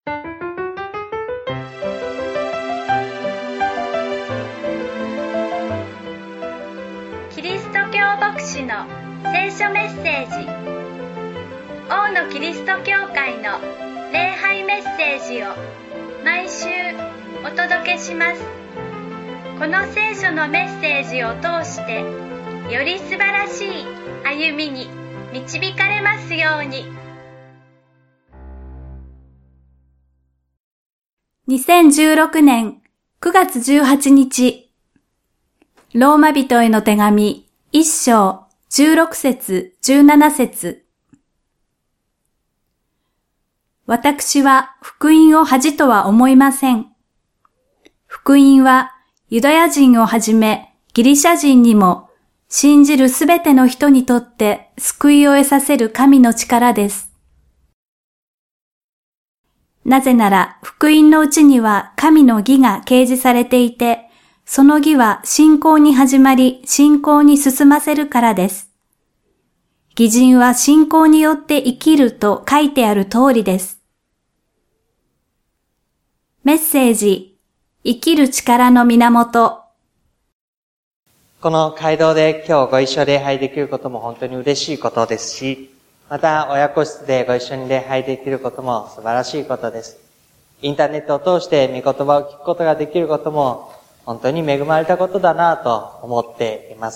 キリスト教牧師の聖書メッセージ。王のキリスト教会の礼拝メッセージを毎週お届けします。この聖書のメッセージを通してより素晴らしい歩みに導かれますように。 2016年9月18日、ローマ人への手紙1章16節17節。私は福音を恥とは思いません。福音はユダヤ人をはじめギリシャ人にも信じるすべての人にとって救いを得させる神の力です。なぜなら福音のうちには神の義が掲示されていて、その義は信仰に始まり信仰に進ませるからです。義人は信仰によって生きると書いてある通りです。メッセージ、生きる力の源。 この街道で今日ご一緒礼拝できることも本当に嬉しいことですし、また親子室でご一緒に礼拝できることも素晴らしいことです。インターネットを通して御言葉を聞くことができることも本当に恵まれたことだなと思っています。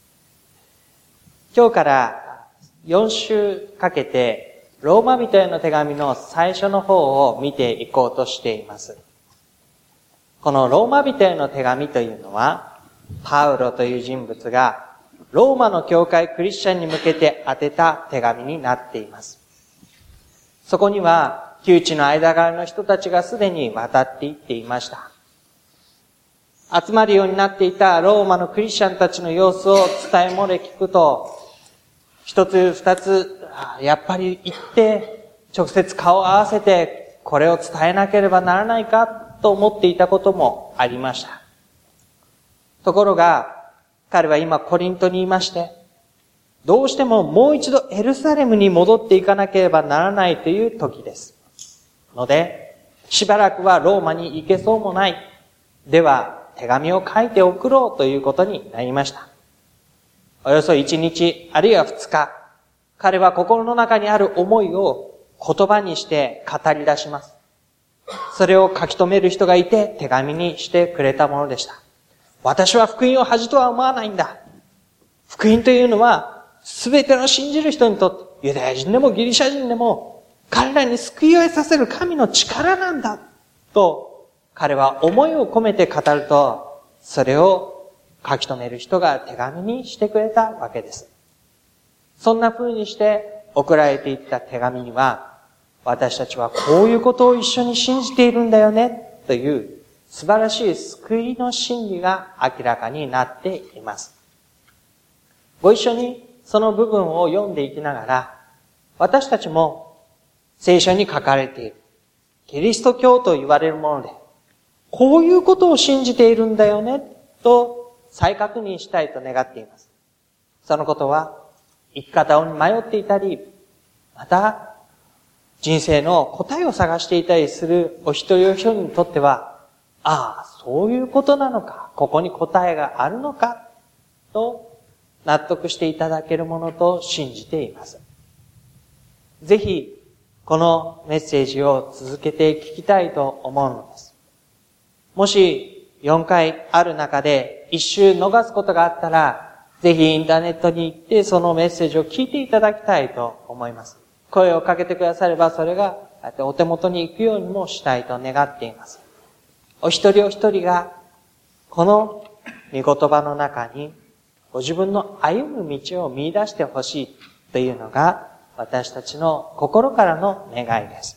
今日から4週かけてローマ人への手紙の最初の方を見ていこうとしています。このローマ人への手紙というのは、パウロという人物がローマの教会クリスチャンに向けて宛てた手紙になっています。そこには旧地の間柄の人たちがすでに渡っていっていました。集まるようになっていたローマのクリスチャンたちの様子を伝え漏れ聞くと、一つ二つ、やっぱり行って直接顔を合わせてこれを伝えなければならないかと思っていたこともありました。ところが彼は今コリントにいまして、どうしてももう一度エルサレムに戻っていかなければならないという時です。ので、しばらくはローマに行けそうもない。では、手紙を書いて送ろうということになりました。およそ1日、あるいは2日、彼は心の中にある思いを言葉にして語り出します。それを書き留める人がいて手紙にしてくれたものでした。私は福音を恥とは思わないんだ。福音というのは、すべての信じる人にとって、ユダヤ人でもギリシャ人でも、彼らに救いを得させる神の力なんだ。と、彼は思いを込めて語ると、それを書き留める人が手紙にしてくれたわけです。そんな風にして送られていった手紙には、私たちはこういうことを一緒に信じているんだよね、という素晴らしい救いの真理が明らかになっています。ご一緒にその部分を読んでいきながら、私たちも聖書に書かれているキリスト教と言われるもので、こういうことを信じているんだよね、と再確認したいと願っています。そのことは、生き方に迷っていたり、また人生の答えを探していたりするお一人お一人にとっては、ああ、そういうことなのか、ここに答えがあるのか、と納得していただけるものと信じています。ぜひ、このメッセージを続けて聞きたいと思うのです。もし、4回ある中で1週逃すことがあったら、ぜひインターネットに行ってそのメッセージを聞いていただきたいと思います。声をかけてくだされば、それがお手元に行くようにもしたいと願っています。お一人お一人が、この御言葉の中に、ご自分の歩む道を見出してほしいというのが、私たちの心からの願いです。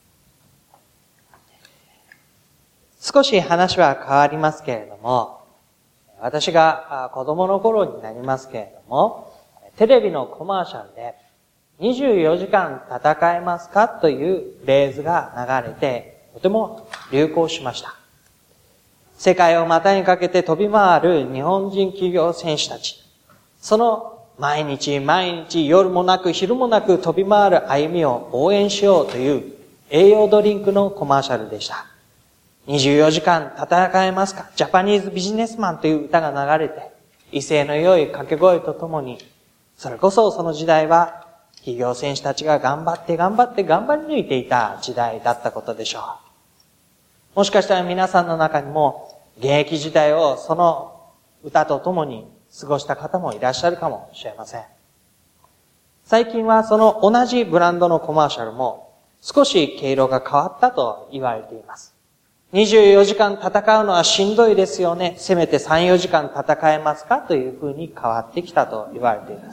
少し話は変わりますけれども、私が子供の頃になりますけれども、テレビのコマーシャルで、24時間戦えますかというフレーズが流れて、とても流行しました。世界を股にかけて飛び回る日本人企業選手たち。その毎日毎日夜もなく昼もなく飛び回る歩みを応援しようという栄養ドリンクのコマーシャルでした。24時間戦えますか？ジャパニーズビジネスマンという歌が流れて、威勢の良い掛け声とともに、それこそその時代は企業選手たちが頑張り抜いていた時代だったことでしょう。もしかしたら皆さんの中にも現役時代をその歌とともに過ごした方もいらっしゃるかもしれません。最近はその同じブランドのコマーシャルも少し毛色が変わったと言われています。24時間戦うのはしんどいですよね。せめて3、4時間戦えますかというふうに変わってきたと言われています。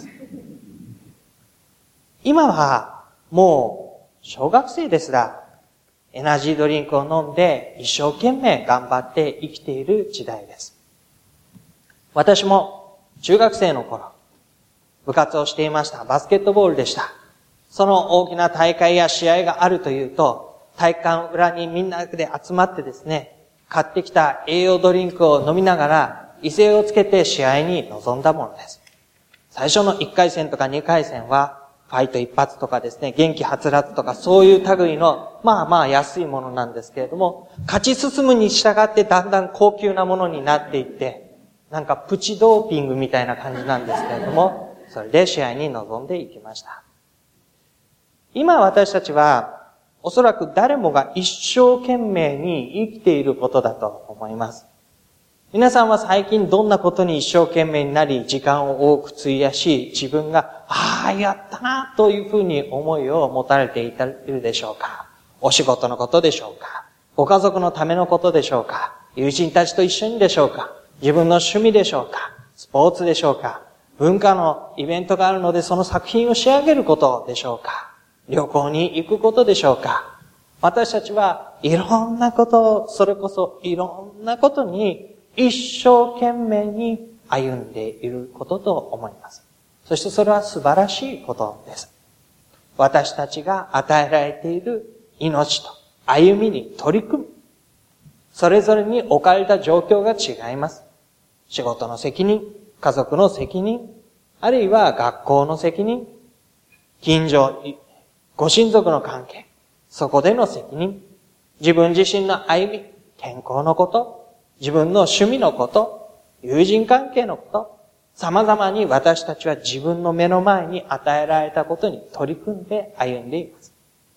今はもう小学生ですらエナジードリンクを飲んで一生懸命頑張って生きている時代です。私も中学生の頃、部活をしていました。バスケットボールでした。その大きな大会や試合があるというと、体育館裏にみんなで集まってですね、買ってきた栄養ドリンクを飲みながら、威勢をつけて試合に臨んだものです。最初の1回戦とか2回戦は、ファイト一発とかですね、元気はつらつとかそういう類の、まあ安いものなんですけれども、勝ち進むに従ってだんだん高級なものになっていって、なんかプチドーピングみたいな感じなんですけれども、それで試合に臨んでいきました。今私たちは、おそらく誰もが一生懸命に生きていることだと思います。皆さんは最近どんなことに一生懸命になり、時間を多く費やし、自分が、やったな、というふうに思いを持たれているでしょうか？お仕事のことでしょうか？ご家族のためのことでしょうか？友人たちと一緒にでしょうか？自分の趣味でしょうか？スポーツでしょうか？文化のイベントがあるのでその作品を仕上げることでしょうか？旅行に行くことでしょうか？私たちはいろんなことを、それこそいろんなことに一生懸命に歩んでいることと思います。そしてそれは素晴らしいことです。私たちが与えられている命と歩みに取り組む。それぞれに置かれた状況が違います。仕事の責任、家族の責任、あるいは学校の責任、近所、ご親族の関係、そこでの責任、自分自身の歩み、健康のこと、自分の趣味のこと、友人関係のこと、様々に私たちは自分の目の前に与えられたことに取り組んで歩んでいます。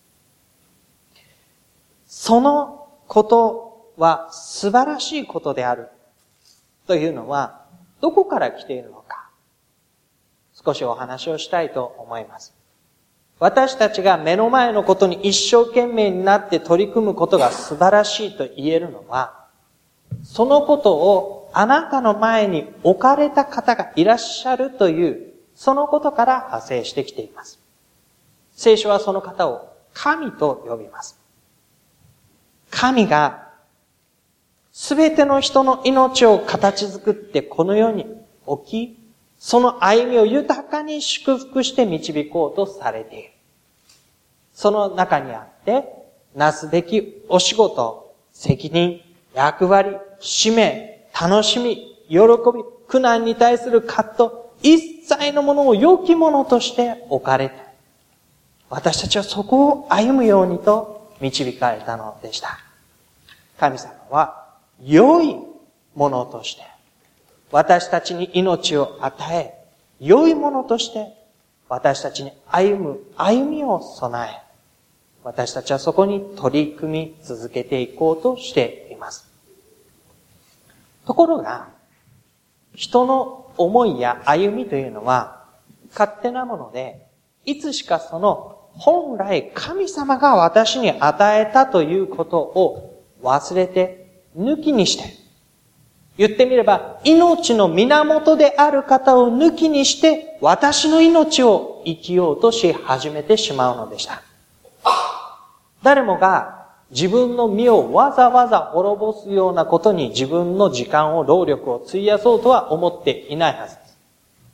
そのことは素晴らしいことであるというのはどこから来ているのか、少しお話をしたいと思います。私たちが目の前のことに一生懸命になって取り組むことが素晴らしいと言えるのは、そのことをあなたの前に置かれた方がいらっしゃるという、そのことから派生してきています。聖書はその方を神と呼びます。神がすべての人の命を形作ってこの世に置き、その歩みを豊かに祝福して導こうとされている。その中にあって、なすべきお仕事、責任、役割、使命、楽しみ、喜び、苦難に対する葛藤、一切のものを良きものとして置かれて、私たちはそこを歩むようにと導かれたのでした。神様は良いものとして、私たちに命を与え、良いものとして私たちに歩みを備え、私たちはそこに取り組み続けていこうとしています。ところが、人の思いや歩みというのは勝手なもので、いつしかその本来神様が私に与えたということを忘れて抜きにして、言ってみれば、命の源である方を抜きにして、私の命を生きようとし始めてしまうのでした。誰もが自分の身をわざわざ滅ぼすようなことに自分の時間を、労力を費やそうとは思っていないはずです。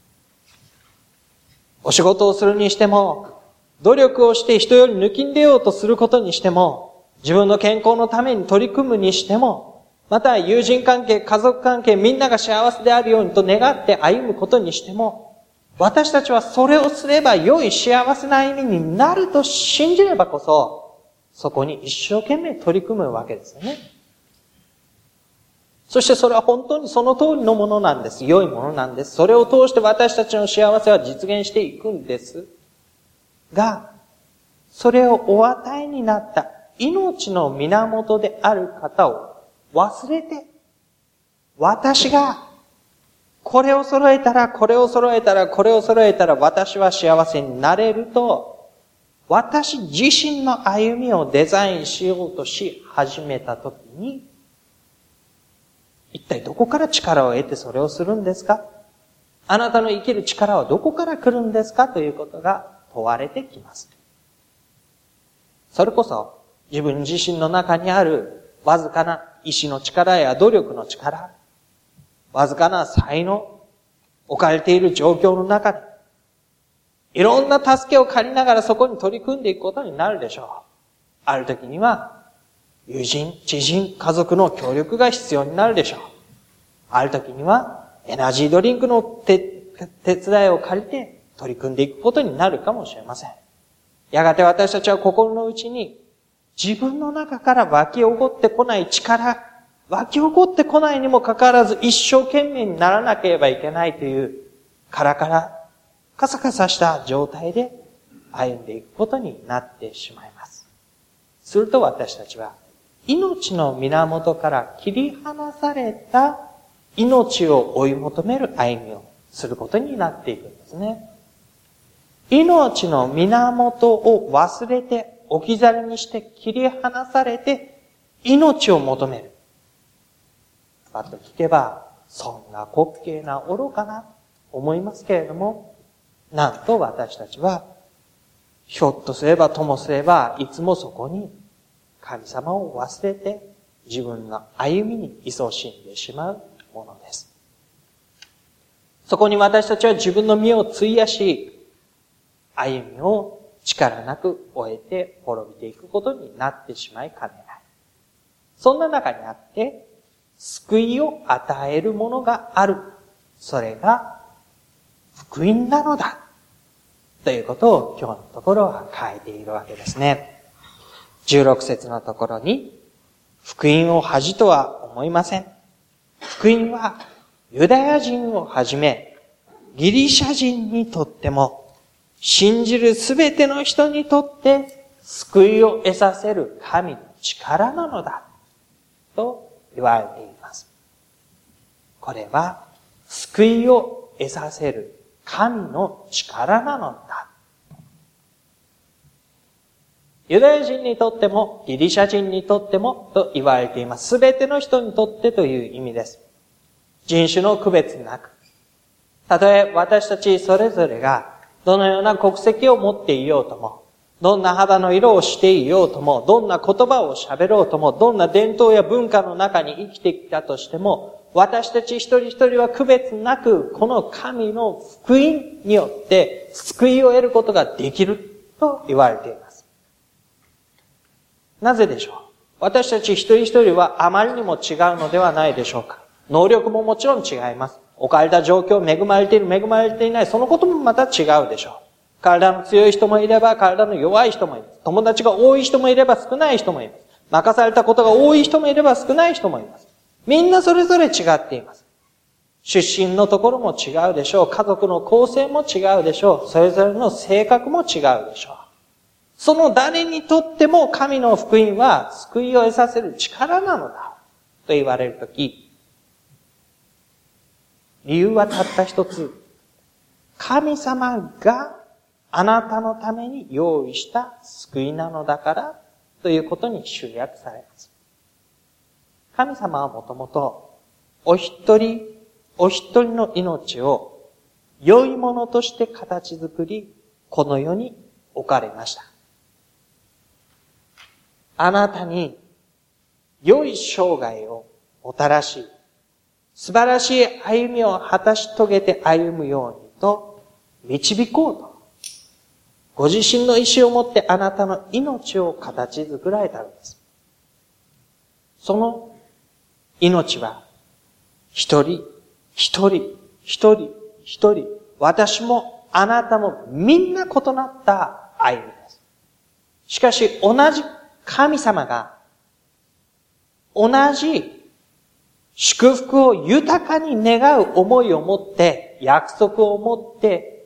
お仕事をするにしても、努力をして人より抜きんでようとすることにしても、自分の健康のために取り組むにしても、また友人関係、家族関係、みんなが幸せであるようにと願って歩むことにしても、私たちはそれをすれば良い幸せな歩みになると信じればこそ、 そこに一生懸命取り組むわけですよね。そしてそれは本当にその通りのものなんです。良いものなんです。それを通して私たちの幸せは実現していくんです。が、それをお与えになった命の源である方を忘れて、私がこれを揃えたら、これを揃えたら、これを揃えたら私は幸せになれると、私自身の歩みをデザインしようとし始めたときに、一体どこから力を得てそれをするんですか？あなたの生きる力はどこから来るんですか？ということが問われてきます。それこそ自分自身の中にあるわずかな意志の力や努力の力、わずかな才能、置かれている状況の中で、いろんな助けを借りながらそこに取り組んでいくことになるでしょう。ある時には、友人、知人、家族の協力が必要になるでしょう。ある時には、エナジードリンクの手伝いを借りて取り組んでいくことになるかもしれません。やがて私たちは心の内に自分の中から湧き起こってこない力、湧き起こってこないにもかかわらず一生懸命にならなければいけないというカラカサした状態で歩んでいくことになってしまいます。すると私たちは命の源から切り離された命を追い求める歩みをすることになっていくんですね。命の源を忘れて置き去りにして切り離されて命を求める。パッと聞けばそんな滑稽な愚かな思いますけれども、なんと私たちはひょっとすればともすればいつもそこに神様を忘れて自分の歩みに勤しんでしまうものです。そこに私たちは自分の身を費やし、歩みを力なく終えて滅びていくことになってしまいかねない。そんな中にあって、救いを与えるものがある。それが福音なのだ。ということを今日のところは書いているわけですね。16節のところに、福音を恥とは思いません。福音はユダヤ人をはじめ、ギリシャ人にとっても、信じるすべての人にとって救いを得させる神の力なのだ。と言われています。これは救いを得させる神の力なのだ。ユダヤ人にとってもギリシャ人にとってもと言われています。すべての人にとってという意味です。人種の区別なく、たとえ私たちそれぞれがどのような国籍を持っていようとも、どんな肌の色をしていようとも、どんな言葉を喋ろうとも、どんな伝統や文化の中に生きてきたとしても、私たち一人一人は区別なく、この神の福音によって救いを得ることができると言われています。なぜでしょう？私たち一人一人はあまりにも違うのではないでしょうか？能力ももちろん違います。置かれた状況、恵まれている、恵まれていない、そのこともまた違うでしょう。体の強い人もいれば、体の弱い人もいます。友達が多い人もいれば、少ない人もいます。任されたことが多い人もいれば、少ない人もいます。みんなそれぞれ違っています。出身のところも違うでしょう。家族の構成も違うでしょう。それぞれの性格も違うでしょう。その誰にとっても神の福音は救いを得させる力なのだと言われるとき、理由はたった一つ。神様があなたのために用意した救いなのだからということに集約されます。神様はもともとお一人お一人の命を良いものとして形作り、この世に置かれました。あなたに良い生涯をもたらし、素晴らしい歩みを果たし遂げて歩むようにと導こうと。ご自身の意志を持ってあなたの命を形作られたのです。その命は一人一人一人一人、私もあなたもみんな異なった歩みです。しかし同じ神様が同じ祝福を豊かに願う思いを持って、約束を持って、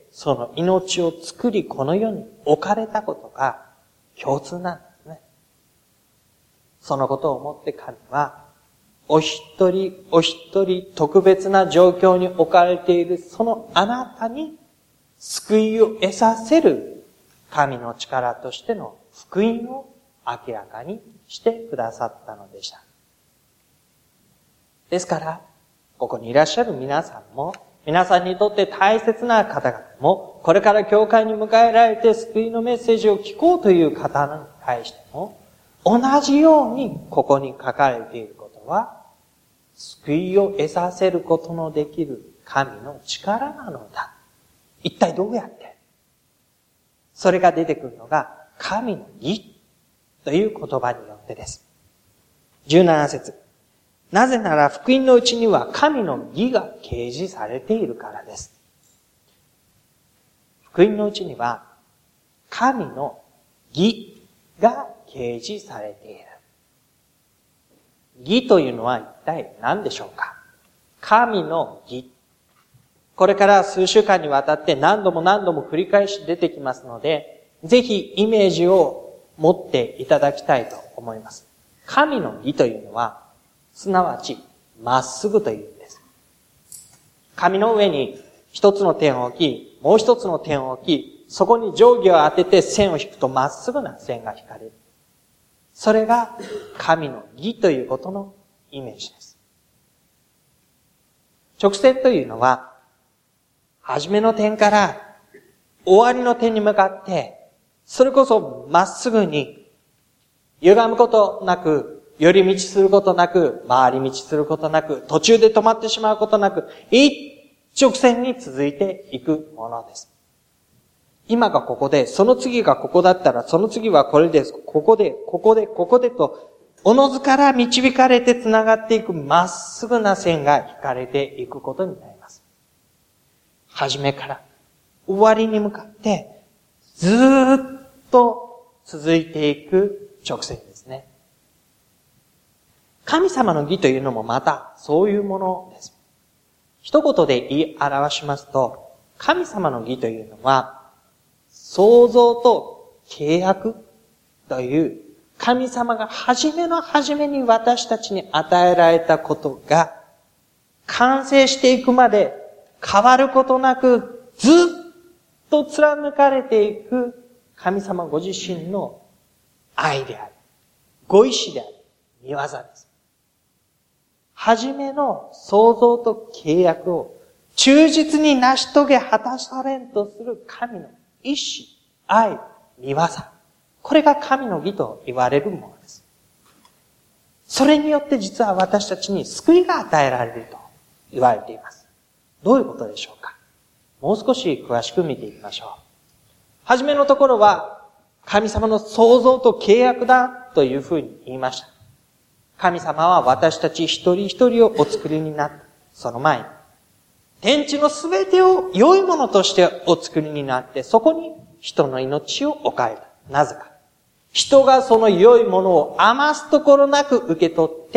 その命を作り、この世に置かれたことが共通なんですね。そのことを思って神は、お一人お一人特別な状況に置かれているそのあなたに救いを得させる神の力としての福音を明らかにしてくださったのでした。ですから、ここにいらっしゃる皆さんも、皆さんにとって大切な方々も、これから教会に迎えられて救いのメッセージを聞こうという方に対しても、同じようにここに書かれていることは、救いを得させることのできる神の力なのだ。一体どうやって？それが出てくるのが、神の義という言葉によってです。17節。なぜなら福音のうちには神の義が掲示されているからです。福音のうちには神の義が掲示されている。義というのは一体何でしょうか？神の義。これから数週間にわたって何度も繰り返し出てきますので、ぜひイメージを持っていただきたいと思います。神の義というのは、すなわち、まっすぐという意味です。紙の上に一つの点を置き、もう一つの点を置き、そこに定規を当てて線を引くとまっすぐな線が引かれる。それが神の義ということのイメージです。直線というのは、初めの点から終わりの点に向かって、それこそまっすぐに、歪むことなく、寄り道することなく、回り道することなく、途中で止まってしまうことなく、一直線に続いていくものです。今がここで、その次がここだったら、その次はこれです。ここでと、おのずから導かれて繋がっていくまっすぐな線が引かれていくことになります。初めから終わりに向かって、ずーっと続いていく直線ですね。神様の義というのもまたそういうものです。一言で言い表しますと、神様の義というのは、創造と契約という神様が初めに私たちに与えられたことが完成していくまで変わることなくずっと貫かれていく神様ご自身の愛である。ご意志である。御業です。初めの創造と契約を忠実に成し遂げ果たされんとする神の意志、愛、御業。これが神の義と言われるものです。それによって実は私たちに救いが与えられると言われています。どういうことでしょうか？もう少し詳しく見ていきましょう。はじめのところは神様の創造と契約だというふうに言いました。神様は私たち一人一人をお作りになった。その前に天地のすべてを良いものとしてお作りになって、そこに人の命を置かれた。なぜか。人がその良いものを余すところなく受け取って、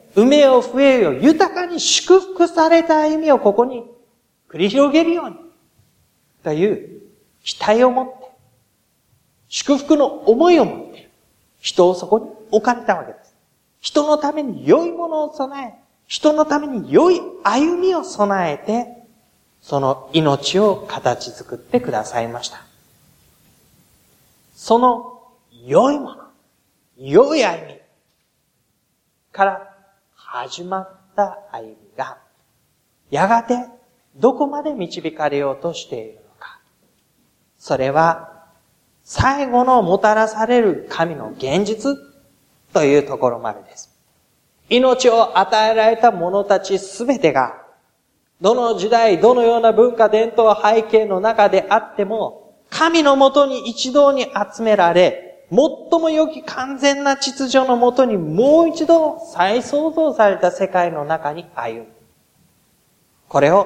産めよ増えよ豊かに祝福された歩みをここに繰り広げるように。という期待を持って、祝福の思いを持って、人をそこに置かれたわけです。人のために良いものを備え、人のために良い歩みを備えて、その命を形作ってくださいました。その良いもの、良い歩みから始まった歩みが、やがてどこまで導かれようとしているのか。それは、最後のもたらされる神の現実というところまでです。命を与えられた者たちすべてが、どの時代、どのような文化伝統背景の中であっても、神のもとに一堂に集められ、最も良き完全な秩序のもとにもう一度再創造された世界の中に歩む。これを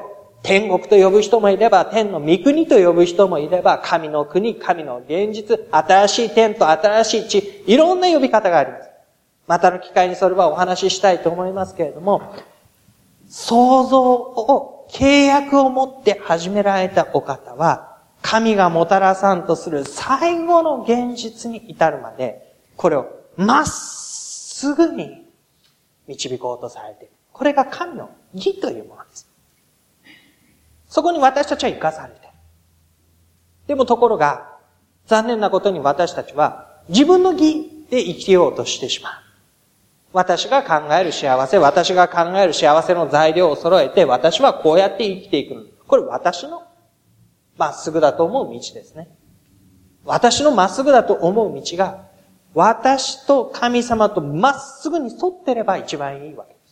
天国と呼ぶ人もいれば、天の御国と呼ぶ人もいれば、神の国、神の現実、新しい天と新しい地、いろんな呼び方があります。またの機会にそれはお話ししたいと思いますけれども、創造を、契約を持って始められたお方は、神がもたらさんとする最後の現実に至るまで、これをまっすぐに導こうとされている。これが神の義というものです。そこに私たちは生かされている。でもところが、残念なことに私たちは自分の義で生きようとしてしまう。私が考える幸せ、私が考える幸せの材料を揃えて、私はこうやって生きていくの。これ私のまっすぐだと思う道ですね。私のまっすぐだと思う道が、私と神様とまっすぐに沿ってれば一番いいわけです。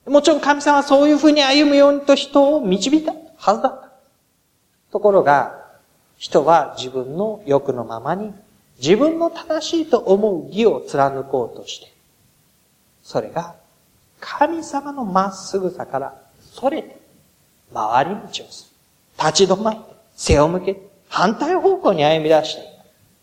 もちろん神様はそういうふうに歩むようにと人を導いたはずだった。ところが、人は自分の欲のままに、自分の正しいと思う義を貫こうとして、それが神様のまっすぐさからそれて、回り道をする。立ち止まって、背を向けて、反対方向に歩み出していく。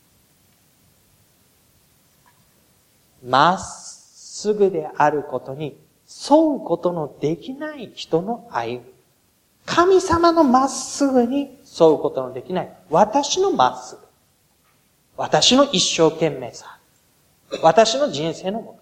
まっすぐであることに沿うことのできない人の歩み。神様のまっすぐに沿うことのできない私のまっすぐ。私の一生懸命さ。私の人生の目標。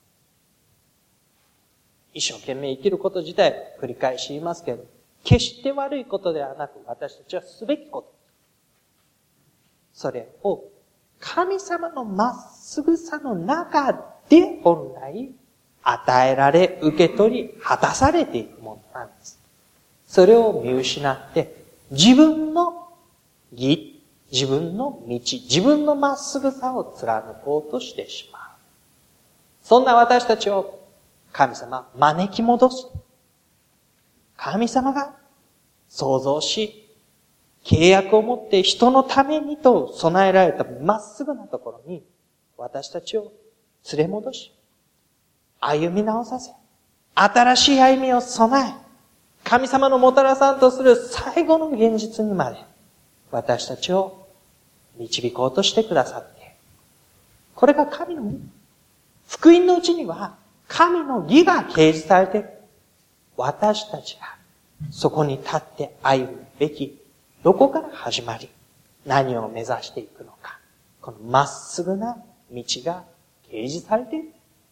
一生懸命生きること自体繰り返し言いますけど、決して悪いことではなく私たちはすべきこと。それを神様のまっすぐさの中で本来与えられ、受け取り、果たされていくものなんです。それを見失って自分の義、自分の道、自分のまっすぐさを貫こうとしてしまう。そんな私たちを神様招き戻す。神様が創造し、契約を持って人のためにと備えられたまっすぐなところに私たちを連れ戻し、歩み直させ、新しい歩みを備え、神様のもたらさんとする最後の現実にまで私たちを導こうとしてくださっている。これが神の義。福音のうちには神の義が掲示されている。私たちがそこに立って歩むべきどこから始まり、何を目指していくのか。このまっすぐな道が掲示されている。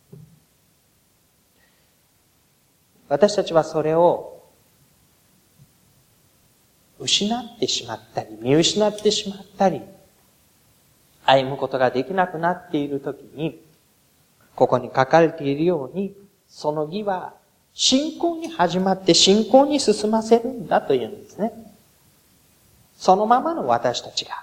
私たちはそれを失ってしまったり、見失ってしまったり、歩むことができなくなっているときに、ここに書かれているように、その義は信仰に始まって信仰に進ませるんだというんですね。そのままの私たちが、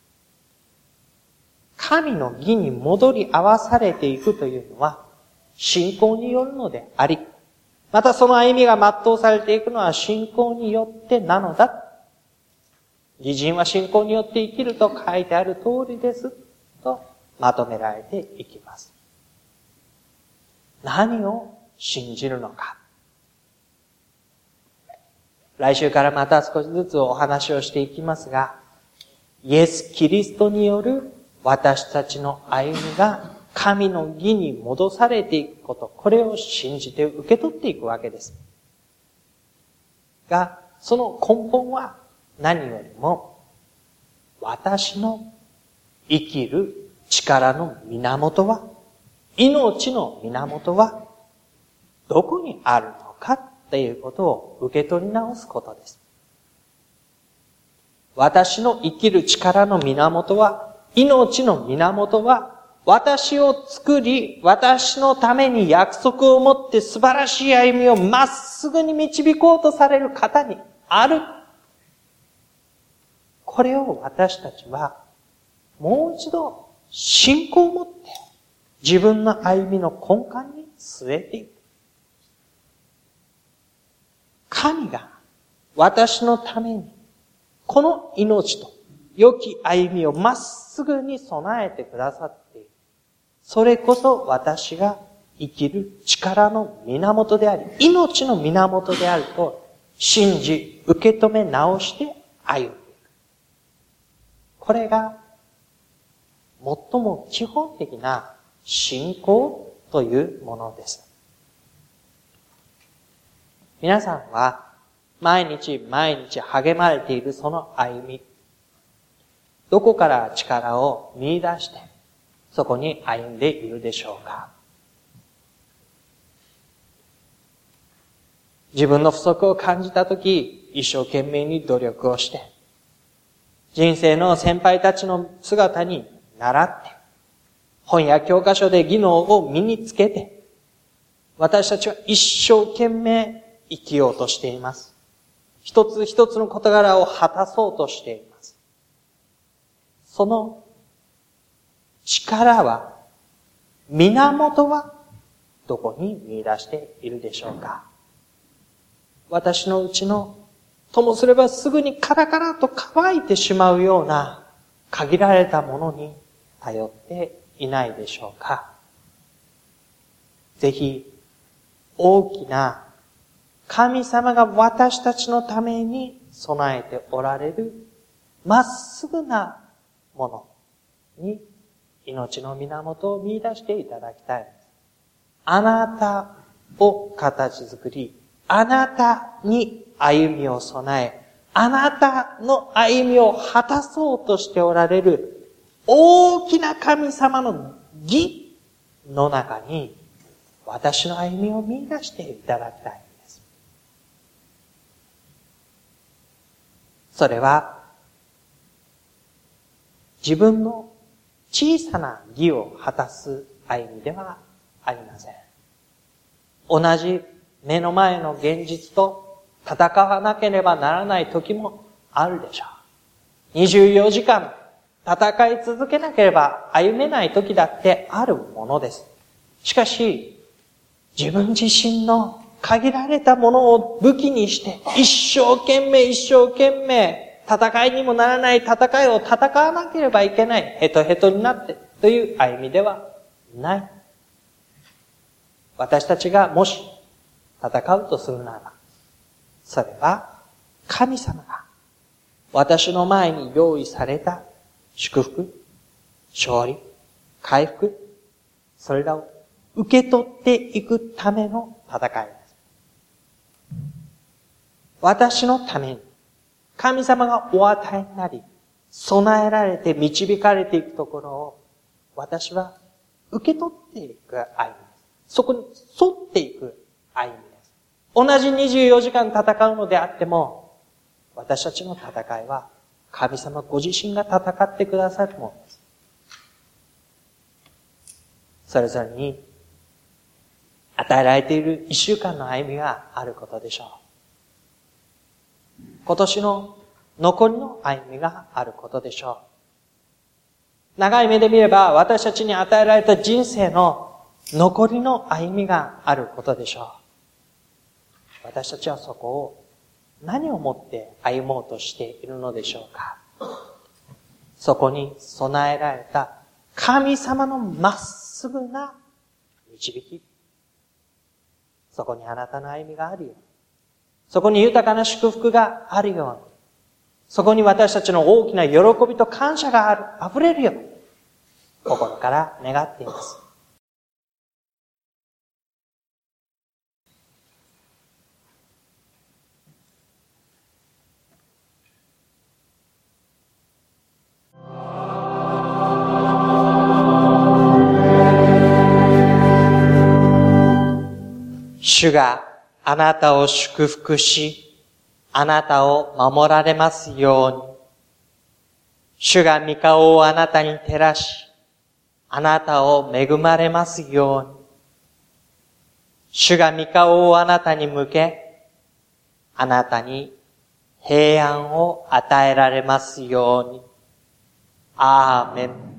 神の義に戻り合わされていくというのは、信仰によるのであり、またその歩みが全うされていくのは信仰によってなのだ。義人は信仰によって生きると書いてある通りです。とまとめられていきます。何を信じるのか。来週からまた少しずつお話をしていきますが、イエス・キリストによる私たちの歩みが神の義に戻されていくこと、これを信じて受け取っていくわけです。が、その根本は何よりも私の生きる力の源は、命の源はどこにあるのかっていうことを受け取り直すことです。私の生きる力の源は、命の源は、私を作り、私のために約束を持って素晴らしい歩みをまっすぐに導こうとされる方にある。これを私たちはもう一度信仰を持って自分の歩みの根幹に据えていく。神が私のためにこの命と良き歩みをまっすぐに備えてくださっている。それこそ私が生きる力の源であり、命の源であると信じ、受け止め直して歩んでいく。これが最も基本的な信仰というものです。皆さんは毎日毎日励まれているその歩み、どこから力を見出してそこに歩んでいるでしょうか。自分の不足を感じたとき、一生懸命に努力をして、人生の先輩たちの姿に習って、本や教科書で技能を身につけて、私たちは一生懸命生きようとしています。一つ一つの事柄を果たそうとしています。その力は、源はどこに見出しているでしょうか。私のうちの、ともすればすぐにカラカラと乾いてしまうような限られたものに頼っていないでしょうか。ぜひ、大きな神様が私たちのために備えておられるまっすぐなものに命の源を見出していただきたい。あなたを形作り、あなたに歩みを備え、あなたの歩みを果たそうとしておられる大きな神様の義の中に私の歩みを見出していただきたいんです。それは自分の小さな義を果たす歩みではありません。同じ目の前の現実と戦わなければならない時もあるでしょう。24時間戦い続けなければ歩めない時だってあるものです。しかし、自分自身の限られたものを武器にして一生懸命戦いにもならない戦いを戦わなければいけない、ヘトヘトになってという歩みではない。私たちがもし戦うとするならば、それは神様が私の前に用意された祝福、勝利、回復、それらを受け取っていくための戦いです。私のために神様がお与えになり、備えられて導かれていくところを私は受け取っていく歩みです。そこに沿っていく歩みです。同じ24時間戦うのであっても、私たちの戦いは神様ご自身が戦ってくださるものです。それぞれに与えられている一週間の歩みがあることでしょう。今年の残りの歩みがあることでしょう。長い目で見れば私たちに与えられた人生の残りの歩みがあることでしょう。私たちはそこを何をもって歩もうとしているのでしょうか。そこに備えられた神様のまっすぐな導き。そこにあなたの歩みがあるように。そこに豊かな祝福があるように。そこに私たちの大きな喜びと感謝が溢れるように。心から願っています。主があなたを祝福し、あなたを守られますように。主が御顔をあなたに照らし、あなたを恵まれますように。主が御顔をあなたに向け、あなたに平安を与えられますように。アーメン。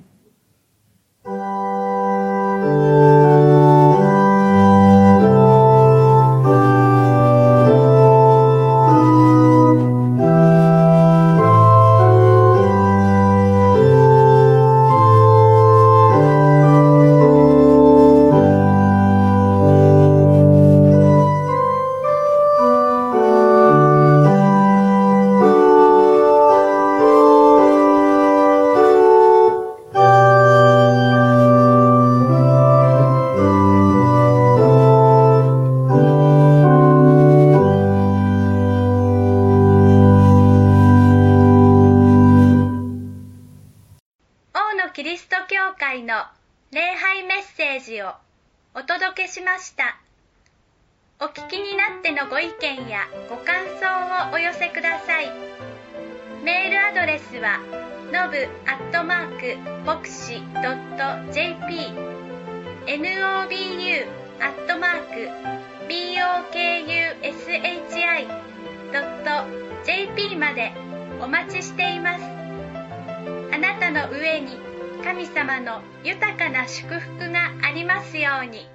会の礼拝メッセージをお届けしました。お聞きになってのご意見やご感想をお寄せください。メールアドレスはnobu@bokushi.jp nobu@bokushi.jp までお待ちしています。あなたの上に神様の豊かな祝福がありますように。